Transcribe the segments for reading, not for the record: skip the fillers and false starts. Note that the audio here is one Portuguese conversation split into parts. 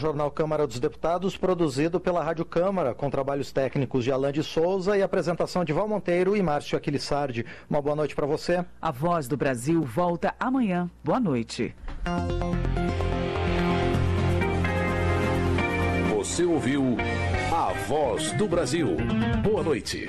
Jornal Câmara dos Deputados, produzido pela Rádio Câmara, com trabalhos técnicos de Alain de Souza e apresentação de Val Monteiro e Márcio Aquilissardi. Uma boa noite para você. A Voz do Brasil volta amanhã. Boa noite. Você ouviu A Voz do Brasil. Boa noite.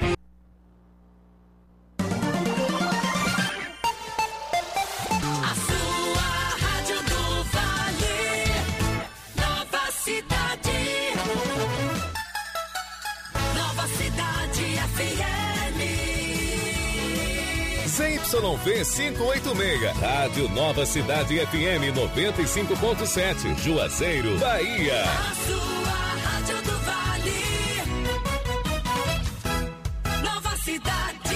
ZYV 586, Rádio Nova Cidade FM 95.7, Juazeiro, Bahia. A sua Rádio do Vale. Nova Cidade.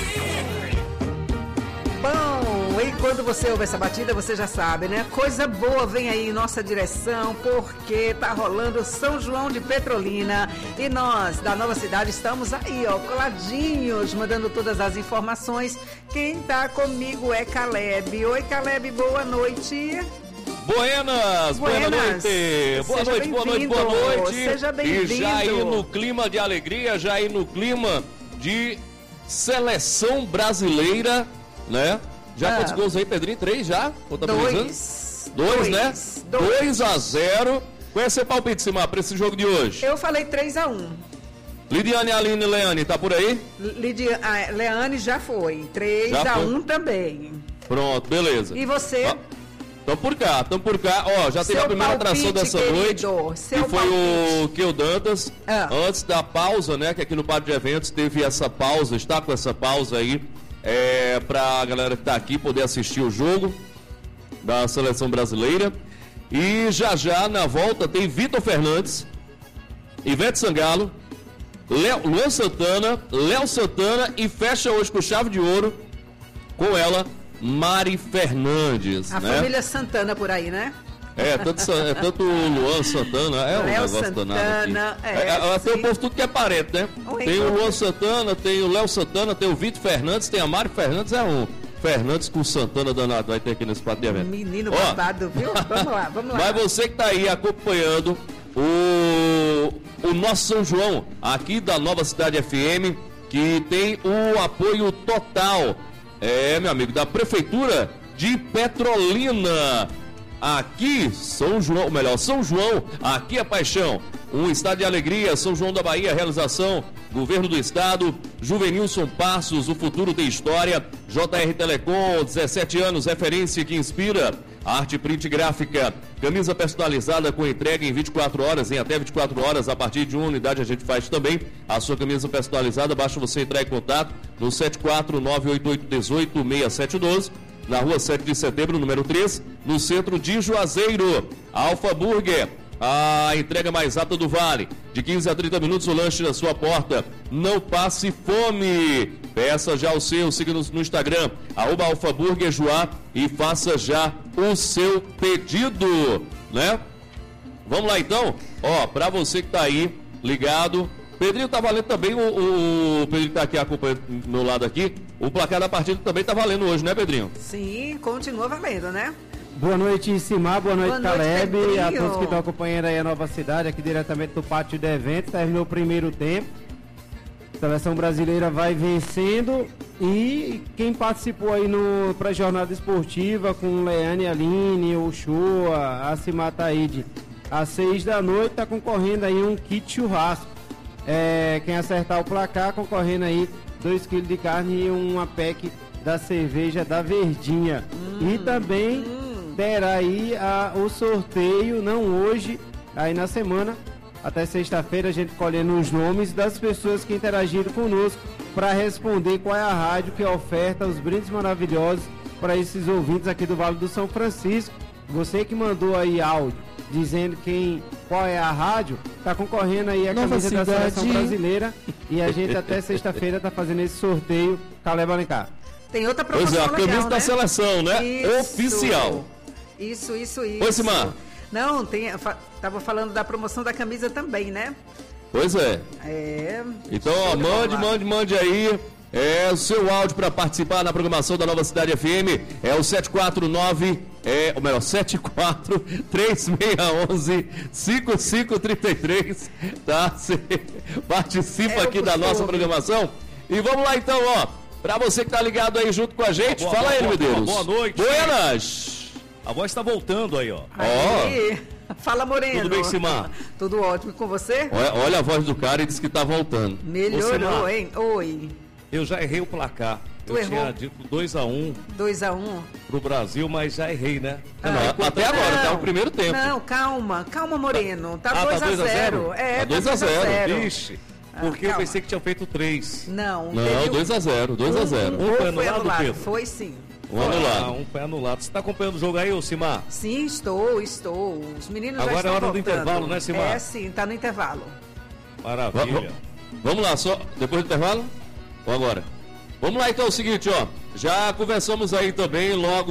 Bom, e quando você ouve essa batida, você já sabe, né? Coisa boa vem aí em nossa direção, porque tá rolando São João de Petrolina. E nós, da Nova Cidade, estamos aí, ó, coladinhos, mandando todas as informações. Quem tá comigo é Caleb. Oi, Caleb, boa noite. Buenas, boa noite. Boa noite, boa noite, boa noite. Seja bem-vindo. E já aí no clima de alegria, já aí no clima de seleção brasileira, né? Já quantos gols aí, Pedrinho? 3 já? Dois, né? 2-0. Qual é seu palpite, Simar, para esse jogo de hoje? Eu falei 3-1. Lidiane, Aline e Leane, tá por aí? Leane já foi. 3-1 também. Pronto, beleza. E você? Tamo por cá. Ó, já teve a primeira atração dessa noite. Que foi o Keu Dantas. Antes da pausa, né? Que aqui no Pátio de Eventos teve essa pausa, está com essa pausa aí. Pra galera que tá aqui poder assistir o jogo da seleção brasileira. E já na volta tem Vitor Fernandes, Ivete Sangalo, Luan Santana, Léo Santana e fecha hoje com chave de ouro com ela, Mari Fernandes. A família Santana por aí, né? Tanto o Luan Santana, um negócio danado aqui. Tem o povo tudo que é parente, né? Tem o Luan Santana, tem o Léo Santana, tem o Vitor Fernandes, tem a Mari Fernandes, Fernandes com Santana danado, vai ter aqui nesse Pátio de Evento. Menino babado, viu? Vamos lá. Mas você que tá aí acompanhando o nosso São João, aqui da Nova Cidade FM, que tem o apoio total, meu amigo, da Prefeitura de Petrolina. Aqui, São João, aqui é paixão. Um estado de alegria, São João da Bahia, realização, Governo do Estado, Juvenilson Passos, o futuro tem história, JR Telecom, 17 anos, referência que inspira, arte print gráfica, camisa personalizada com entrega em 24 horas, em até 24 horas, a partir de uma unidade a gente faz também a sua camisa personalizada, basta você entrar em contato no 74988186712, na rua 7 de setembro, número 3, no centro de Juazeiro. Alfa Burger, a entrega mais rápida do Vale. De 15 a 30 minutos o lanche na sua porta. Não passe fome. Peça já o seu, siga-nos no Instagram, @alfaburgerjuá e faça já o seu pedido, né? Vamos lá então, pra você que tá aí, ligado. Pedrinho tá valendo também, o Pedrinho tá aqui acompanhando do meu lado aqui. O placar da partida também tá valendo hoje, né, Pedrinho? Sim, continua valendo, né? Boa noite, Simar, boa noite, Caleb, a todos que estão acompanhando aí a Nova Cidade, aqui diretamente do Pátio de Eventos. Terminou o primeiro tempo, a seleção brasileira vai vencendo e quem participou aí no pré-jornada esportiva com Leane, Aline, o Shoa, a Simar Taide, às 6 da noite, tá concorrendo aí um kit churrasco. Quem acertar o placar, concorrendo aí 2 kg de carne e uma pack da cerveja da Verdinha. E também terá aí o sorteio, não hoje, aí na semana, até sexta-feira, a gente colhendo os nomes das pessoas que interagiram conosco para responder qual é a rádio que oferta os brindes maravilhosos para esses ouvintes aqui do Vale do São Francisco. Você que mandou aí áudio dizendo qual é a rádio, tá concorrendo aí a camisa da seleção brasileira e a gente até sexta-feira tá fazendo esse sorteio. Caleb Alencar. Tem outra promoção legal, a camisa da né? seleção, né? Isso. Oficial. Isso. Oi, Simar. Não, tava falando da promoção da camisa também, né? Pois é. Então, mande aí o seu áudio para participar na programação da Nova Cidade FM. É o ou melhor, 74-3611-5533, tá? Você participa aqui da nossa programação. E vamos lá então, ó, pra você que tá ligado aí junto com a gente, fala aí, Medeiros. Boa noite. Buenas. A voz tá voltando aí, ó. Aí. Fala, Moreno. Tudo bem, Simar? Tudo ótimo. E com você? Olha a voz do cara e diz que tá voltando. Melhorou, hein? Oi. Eu já errei o placar. Tu errou? Tinha dito 2-1 2-1 pro Brasil, mas já errei, né? Até agora, tá o primeiro tempo. Não, calma, Moreno. Tá tá 2-0. Tá 2-0. Vixe, porque eu calma. pensei que tinha feito 3. Não, 2-0, 2-0. Um gol foi foi anulado, anulado. Pedro? Foi sim. Um anulado. Um foi anulado. Você tá acompanhando o jogo aí, ô Simar? Sim, estou. Os meninos já Agora estão é hora do voltando. intervalo, né, Simar? É, sim, tá no intervalo. Maravilha. Vamos lá, só depois do intervalo? Ou agora? Vamos lá então, é o seguinte, ó. Já conversamos aí também logo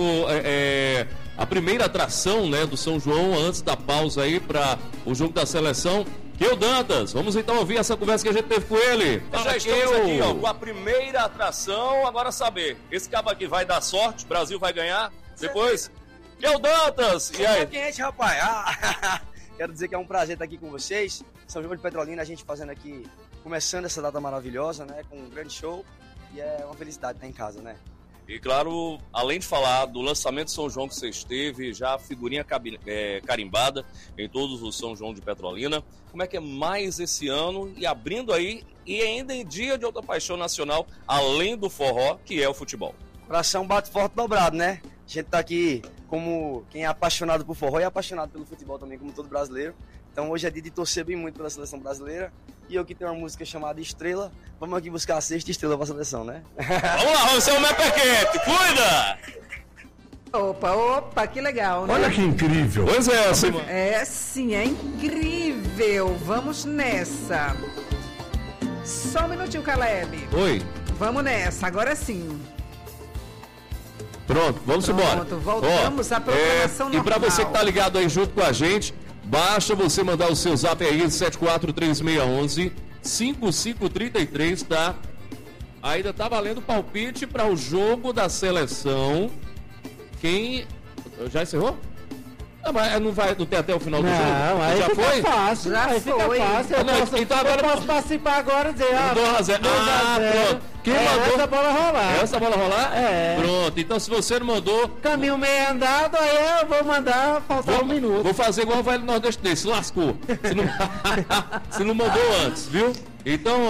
a primeira atração, né, do São João antes da pausa aí para o jogo da seleção. Que o Dantas, vamos então ouvir essa conversa que a gente teve com ele. Já estamos aqui, ó, com a primeira atração. Agora saber, esse cabo aqui vai dar sorte, o Brasil vai ganhar. Depois, que o Dantas. E aí? Quente, rapaz. Quero dizer que é um prazer estar aqui com vocês. São João de Petrolina, a gente fazendo aqui, começando essa data maravilhosa, né, com um grande show. E é uma felicidade estar em casa, né? E claro, além de falar do lançamento de São João que você esteve, já a figurinha carimbada em todos os São João de Petrolina, como é que é mais esse ano e abrindo aí, e ainda em dia de outra paixão nacional, além do forró, que é o futebol? Coração bate forte dobrado, né? A gente tá aqui como quem é apaixonado por forró e apaixonado pelo futebol também, como todo brasileiro. Então hoje é dia de torcer bem muito pela seleção brasileira. E eu que tenho uma música chamada Estrela, vamos aqui buscar a 6ª estrela para a seleção, né? Vamos lá, vamos ser o Meper Quente, cuida! Opa, que legal, né? Olha que incrível. Pois é, Simão. É sim, é incrível. Vamos nessa. Só um minutinho, Caleb. Oi. Vamos nessa, agora sim. Pronto, vamos embora. Pronto, voltamos à programação normal. E para você que tá ligado aí junto com a gente, basta você mandar o seu zap aí, 743611-5533, tá? Ainda tá valendo palpite para o jogo da seleção. Quem... Já encerrou? Não, mas não tem até o final do jogo? Não, aí já fica foi? fácil. Já aí foi. Fica fácil. Então agora eu posso participar agora e dizer, 2-0. Pronto. Quem mandou? Essa bola rolar. Essa bola rolar? É. Pronto, então se você não mandou... Caminho meio andado, aí eu vou mandar faltar um minuto. Vou fazer igual o velho nordestino, se lascou. Se não mandou antes, viu? Então...